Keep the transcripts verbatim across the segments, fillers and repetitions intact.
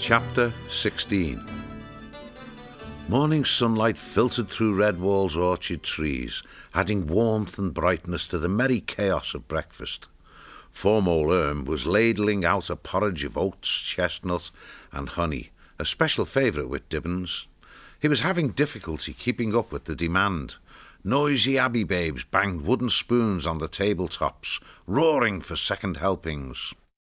Chapter sixteen. Morning sunlight filtered through Redwall's orchard trees, adding warmth and brightness to the merry chaos of breakfast. Foremoul Erm was ladling out a porridge of oats, chestnut and honey, a special favourite with Dibbons. He was having difficulty keeping up with the demand. Noisy abbey babes banged wooden spoons on the tabletops, roaring for second helpings.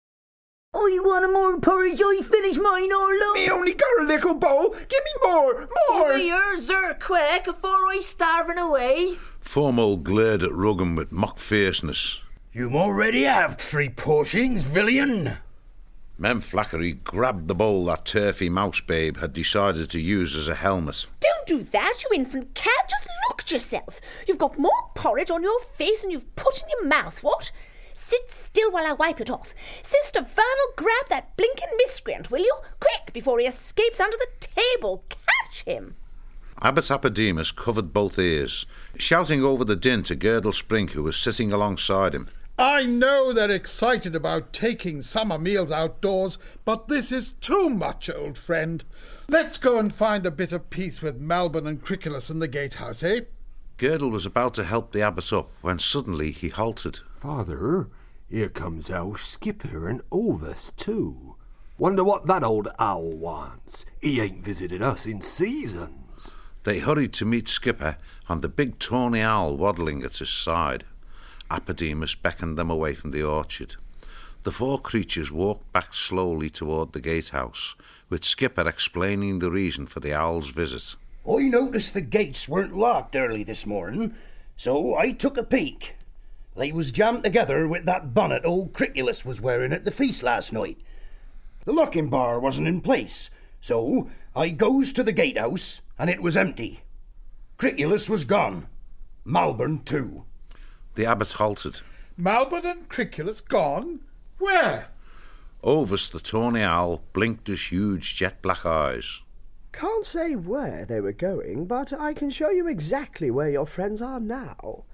I want a more porridge. I finished mine all up. Me only got a little bowl. Give me more, more. Here, sir, quick, afore I starving away. Foremoul glared at Ruggum with mock fierceness. You already have three portions, villain. Mem Flackery grabbed the bowl that turfy mouse babe had decided to use as a helmet. Don't do that, you infant cat. Just look at yourself. You've got more porridge on your face than you've put in your mouth, what? Sit still while I wipe it off. Sister Vernal, grab that blinking miscreant, will you? Quick, before he escapes under the table. Catch him. Abbot Apodemus covered both ears, shouting over the din to Girdle Sprink, who was sitting alongside him. I know they're excited about taking summer meals outdoors, but this is too much, old friend. Let's go and find a bit of peace with Malbon and Criculus in the gatehouse, eh? Girdle was about to help the abbot up when suddenly he halted. Father, here comes our skipper and Ovis too. Wonder what that old owl wants. He ain't visited us in seasons. They hurried to meet Skipper and the big tawny owl waddling at his side. Apodemus beckoned them away from the orchard. The four creatures walked back slowly toward the gatehouse, with Skipper explaining the reason for the owl's visit. I noticed the gates weren't locked early this morning, so I took a peek. They was jammed together with that bonnet old Criculus was wearing at the feast last night. The locking bar wasn't in place, so I goes to the gatehouse, and it was empty. Criculus was gone. Malbon too. The abbot halted. Malbon and Criculus gone? Where? Ovis, the tawny owl, blinked his huge jet-black eyes. Can't say where they were going, but I can show you exactly where your friends are now.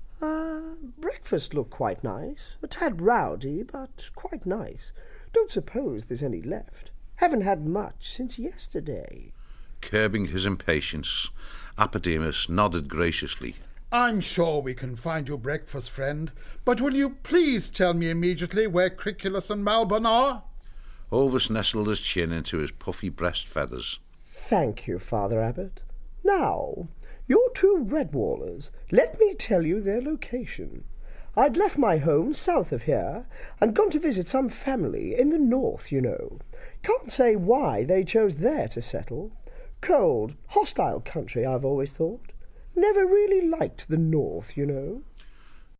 Uh, breakfast looked quite nice. A tad rowdy, but quite nice. Don't suppose there's any left. Haven't had much since yesterday. Curbing his impatience, Apodemus nodded graciously. I'm sure we can find you breakfast, friend, but will you please tell me immediately where Criculus and Malbon are? Ovis nestled his chin into his puffy breast feathers. Thank you, Father Abbot. Now, you two Redwallers, let me tell you their location. I'd left my home south of here and gone to visit some family in the north, you know. Can't say why they chose there to settle. Cold, hostile country, I've always thought. Never really liked the north, you know.